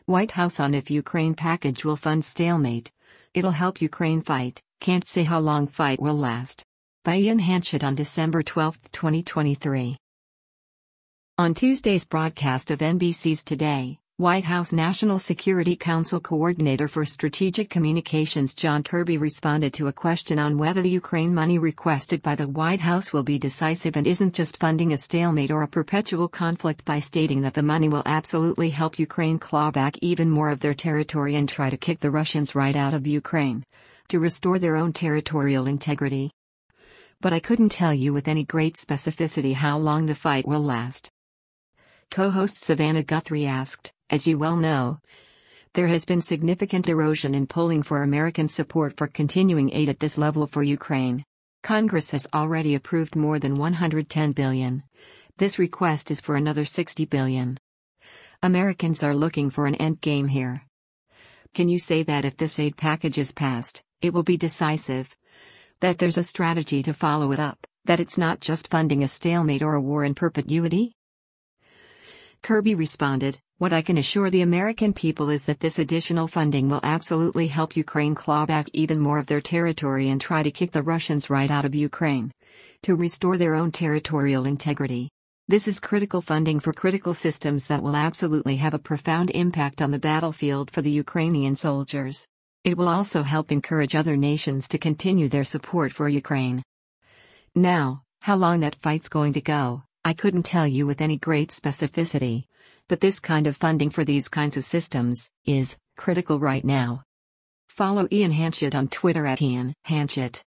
White House on if Ukraine package will fund stalemate. It'll help Ukraine fight, can't say how long fight will last. By Ian Hanchett on December 12, 2023. On Tuesday's broadcast of NBC's Today, White House National Security Council Coordinator for Strategic Communications John Kirby responded to a question on whether the Ukraine money requested by the White House will be decisive and isn't just funding a stalemate or a perpetual conflict by stating that the money will absolutely help Ukraine claw back even more of their territory and try to kick the Russians right out of Ukraine, to restore their own territorial integrity. But I couldn't tell you with any great specificity how long the fight will last. Co-host Savannah Guthrie asked, as you well know, there has been significant erosion in polling for American support for continuing aid at this level for Ukraine. Congress has already approved more than $110 billion. This request is for another $60 billion. Americans are looking for an end game here. Can you say that if this aid package is passed, it will be decisive? That there's a strategy to follow it up, that it's not just funding a stalemate or a war in perpetuity? Kirby responded, "What I can assure the American people is that this additional funding will absolutely help Ukraine claw back even more of their territory and try to kick the Russians right out of Ukraine, to restore their own territorial integrity. This is critical funding for critical systems that will absolutely have a profound impact on the battlefield for the Ukrainian soldiers. It will also help encourage other nations to continue their support for Ukraine." Now, how long that fight's going to go, I couldn't tell you with any great specificity. But this kind of funding for these kinds of systems is critical right now. Follow Ian Hanchett on Twitter @IanHanchett.